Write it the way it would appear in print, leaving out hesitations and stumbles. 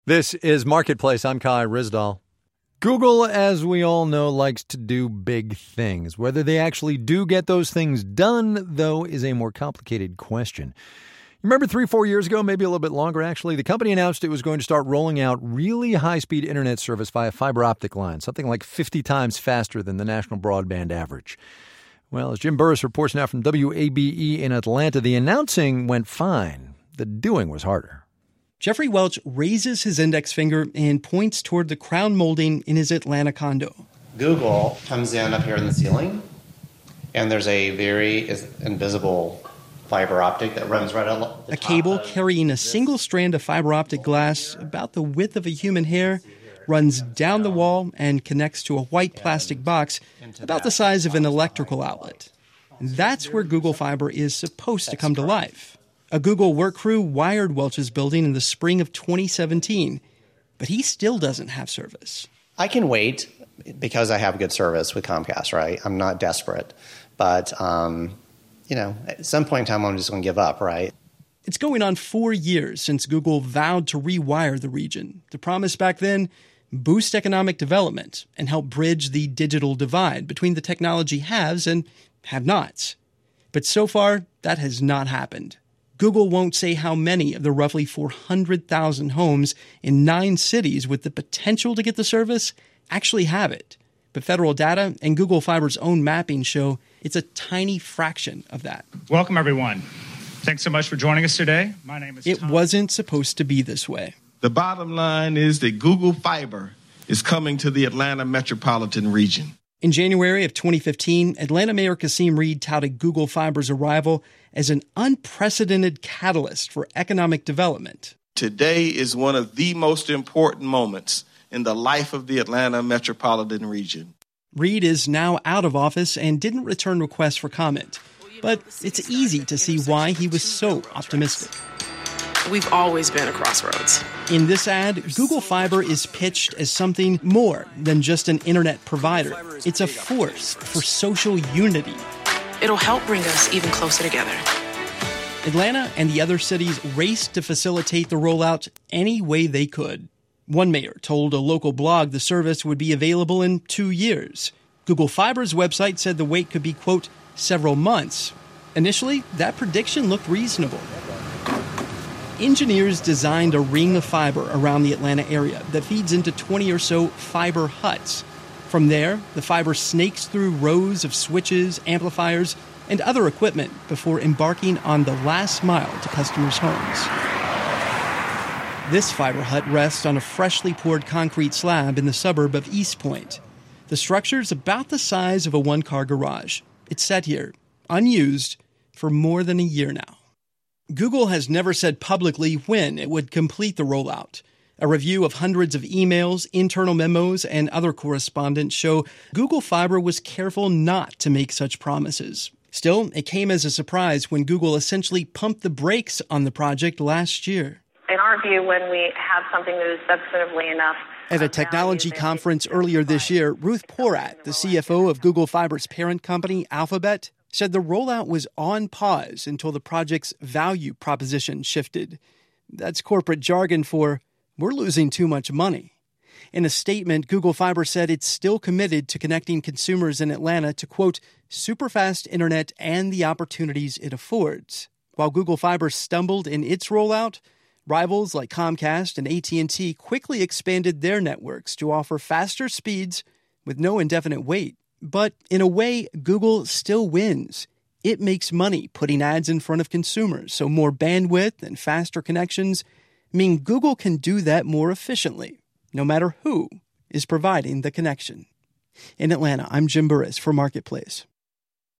This is Marketplace. I'm Kai Ryssdal. Google, as we all know, likes to do big things. Whether they actually do get those things done, though, is a more complicated question. Remember 3-4 years ago, maybe a little bit longer actually, the company announced it was going to start rolling out really high-speed internet service via fiber optic line, something like 50 times faster than the national broadband average. Well, as Jim Burris reports now from WABE in Atlanta, the announcing went fine. The doing was harder. Jeffrey Welch raises his index finger and points toward the crown molding in his Atlanta condo. Google comes in up here in the ceiling, and there's a very invisible fiber optic that runs right along the top. A cable carrying a single strand of fiber optic glass about the width of a human hair runs down the wall and connects to a white plastic box about the size of an electrical outlet. That's where Google Fiber is supposed to come to life. A Google work crew wired Welch's building in the spring of 2017, but he still doesn't have service. I can wait because I have good service with Comcast, right? I'm not desperate. But, at some point in time, I'm just going to give up, right? It's going on 4 years since Google vowed to rewire the region. The promise back then, boost economic development and help bridge the digital divide between the technology haves and have-nots. But so far, that has not happened. Google won't say how many of the roughly 400,000 homes in 9 cities with the potential to get the service actually have it. But federal data and Google Fiber's own mapping show it's a tiny fraction of that. Welcome, everyone. Thanks so much for joining us today. My name is It wasn't supposed to be this way. The bottom line is that Google Fiber is coming to the Atlanta metropolitan region. In January of 2015, Atlanta Mayor Kasim Reed touted Google Fiber's arrival as an unprecedented catalyst for economic development. Today is one of the most important moments in the life of the Atlanta metropolitan region. Reed is now out of office and didn't return requests for comment. But it's easy to see why he was so optimistic. We've always been a crossroads. In this ad, Google Fiber is pitched as something more than just an internet provider. It's a force for social unity. It'll help bring us even closer together. Atlanta and the other cities raced to facilitate the rollout any way they could. One mayor told a local blog the service would be available in 2 years. Google Fiber's website said the wait could be, quote, several months. Initially, that prediction looked reasonable. Engineers designed a ring of fiber around the Atlanta area that feeds into 20 or so fiber huts. From there, the fiber snakes through rows of switches, amplifiers, and other equipment before embarking on the last mile to customers' homes. This fiber hut rests on a freshly poured concrete slab in the suburb of East Point. The structure's about the size of a one-car garage. It's sat here, unused, for more than a year now. Google has never said publicly when it would complete the rollout. A review of hundreds of emails, internal memos, and other correspondence show Google Fiber was careful not to make such promises. Still, it came as a surprise when Google essentially pumped the brakes on the project last year. In our view, when we have something that is substantively enough. At a technology conference earlier this year, Ruth Porat, the CFO of Google Fiber's parent company, Alphabet, said the rollout was on pause until the project's value proposition shifted. That's corporate jargon for, we're losing too much money. In a statement, Google Fiber said it's still committed to connecting consumers in Atlanta to, quote, superfast internet and the opportunities it affords. While Google Fiber stumbled in its rollout, rivals like Comcast and AT&T quickly expanded their networks to offer faster speeds with no indefinite wait. But in a way, Google still wins. It makes money putting ads in front of consumers, so more bandwidth and faster connections mean Google can do that more efficiently, no matter who is providing the connection. In Atlanta, I'm Jim Burris for Marketplace.